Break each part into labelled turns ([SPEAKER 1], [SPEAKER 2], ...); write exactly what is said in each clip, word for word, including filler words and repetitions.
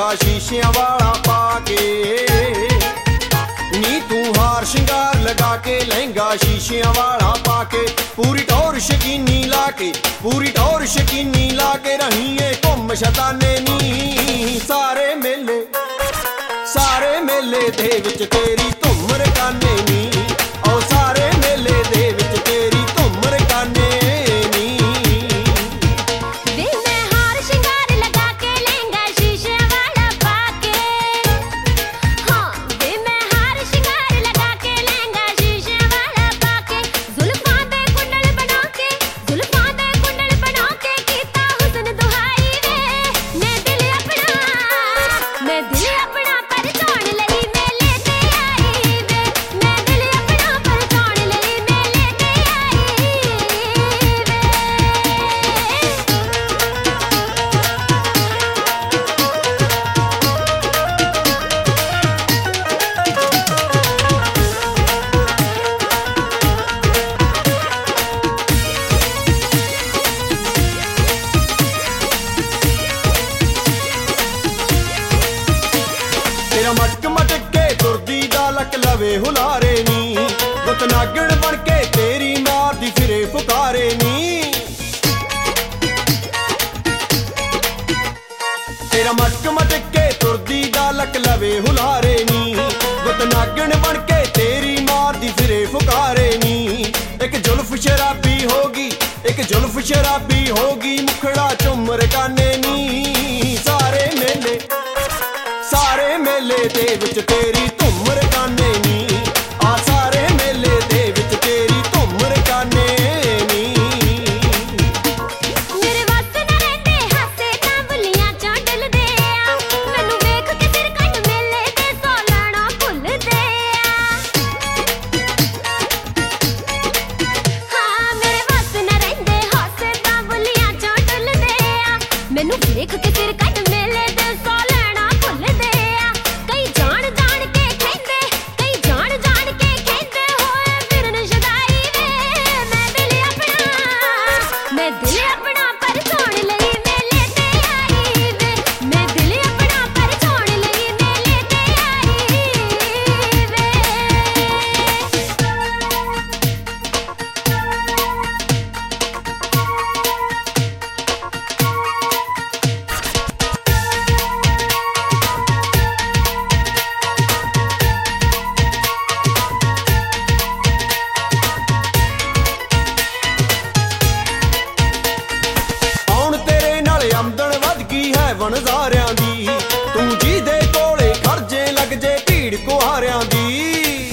[SPEAKER 1] लहंगा शीशियां वाला पाके। नी तू हार श्रृंगार लगा के लहंगा शीशियां वाला पाके, पूरी टौर शकीनी लाके पूरी टौर शकीनी लाके रहीए घुम शताने नी। सारे मेले सारे मेले दे विच तेरी धुम रकाने नी, ओ सारे मेले दे विच तेरी धुम रकाने नी।
[SPEAKER 2] वे मैं हार श्रृंगार लगा के लहंगा शीशियां वाला पाके। हाँ वे मैं हार श्रृंगार लगा के लहंगा शीशियां वाला पाके, जुल्फां दे कुंडल बना के जुल्फां दे कुंडल बना के कीता हुस्न दुहाई वे। मैं दिल अपना मैं दिल अपना परचाण लई मेले ते आई वे। मैं दिल अपना परचाण लई मेले ते आई वे।
[SPEAKER 1] तेरा मटक मटक के तुरदी दा लक लवे हुलारे नी, गुत नागण बन के तेरी मार दी फिरे फुकारे नी। तेरा मटक मटक के तुरदी दा लक लवे हुलारे नी, गुत नागण बन के तेरी मार दी फिरे फुकारे नी। एक जुल्फ शराबी होगी एक जुल्फ शराबी होगी, मुखड़ा चुमर काने नी। सारे मेले सारे मेले दे विच तेरी धुम रकाने नी, आ सारे मेले दे विच तेरी धुम रकाने नी।
[SPEAKER 2] मेरे वस ना रहिंदे हासे तां बुलियां चों डुलदे आ, मैनू वेख के सिर कंड मेले ते सौ लैणा भुलदे आ। हाँ मेरे वस ना रहिंदे हासे तां बुलियां चों डुलदे आ, मैनू वेख के सिर कंड मेले ते सौ लैणा भुलदे आ। कई जान जान के खैंदे कई जान जान के खैंदे होए फिरन शदाई वे। मैं दिल अपना मैं दिल अपना परचाण लई मेले ते आई वे। मैं दिल अपना परचाण लई मेले ते आई वे।
[SPEAKER 1] ਆਉਣ ਤੇਰੇ ਨਾਲ ਆਮਦਨ ਵੱਧ ਗਈ ਹੈ ਵਣਜ਼ਾਰਿਆਂ ਦੀ, ਤੂੰ ਜਿਹਦੇ ਕੋਲੇ ਖਰਜੇ ਲੱਗ ਜੇ ਭੀੜ ਕੁਹਾਰਿਆਂ ਦੀ।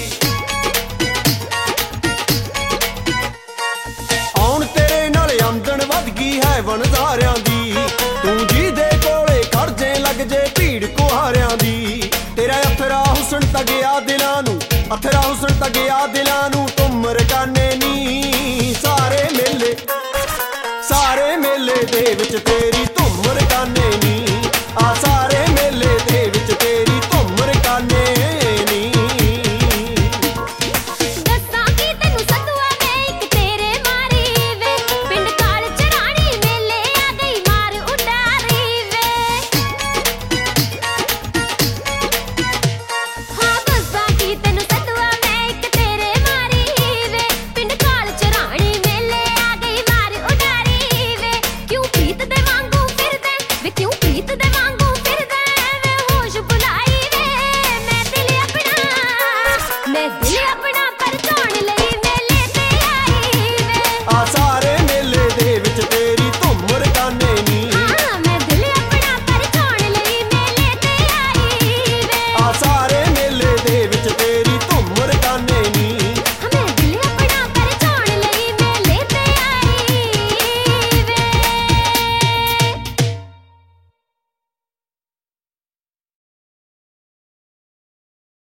[SPEAKER 1] ਆਉਣ ਤੇਰੇ ਨਾਲ ਆਮਦਨ ਵੱਧ ਗਈ ਹੈ ਵਣਜ਼ਾਰਿਆਂ ਦੀ, ਤੂੰ ਜਿਹਦੇ ਕੋਲੇ ਖਰਜੇ ਲੱਗ ਜੇ ਭੀੜ ਕੁਹਾਰਿਆਂ ਦੀ। ਤੇਰਾ ਅਥਰਾ ਹੁਸਨ ਤਗਿਆ ਦਿਲਾਂ ਨੂੰ ਅਥਰਾ ਹੁਸਨ ਤਗਿਆ ਦਿਲਾਂ ਨੂੰ, ਤੁਮ ਰਕਾਨੇ ਨੀ। ਸਾਰੇ ਮੇਲੇ ਸਾਰੇ ਮੇਲੇ ਦੇ ਵਿੱਚ ਤੇਰੀ ਧੁਮ ਰਕਾਨੇ ਨੀ, ਆ ਸਾਰੇ ਮੇਲੇ ਦੇ ਵਿੱਚ ਤੇਰੀ ਧੁਮ ਰਕਾਨੇ ਨੀ।
[SPEAKER 2] ਦੱਸਾਂ ਕੀ ਤੈਨੂੰ ਸਤੂਆ ਵੇ ਇੱਕ ਤੇਰੇ ਮਾਰੀ ਵੇ, ਪਿੰਡ ਕਾਲ ਚਰਾਣੀ ਮੇਲੇ ਆ ਗਈ ਮਾਰ ਉਡਾਰੀ ਵੇ। ਹਾਂ ਦੱਸਾਂ ਕੀ ਤੈਨੂੰ ਸਤੂਆ ਵੇ ਇੱਕ ਤੇਰੇ ਮਾਰੀ ਵੇ, ਪਿੰਡ ਕਾਲ ਚਰਾਣੀ ਮੇਲੇ ਆ ਗਈ ਮਾਰ ਉਡਾਰੀ ਵੇ। ਕਿਉਂ ਪ੍ਰੀਤ ਦੇ ਵਾਂਗੂ ਫਿਰਦੇ ਵੇ ਕਿਉਂ ਪ੍ਰੀਤ ਦੇ ਵਾਂਗੂ ਫਿਰਦੇ ਵੇ ਹੋਸ਼ ਭੁਲਾਈ ਵੇ। ਮੈਂ ਦਿਲ ਆਪਣਾ ਮੈਂ ਦਿਲ ਆਪਣਾ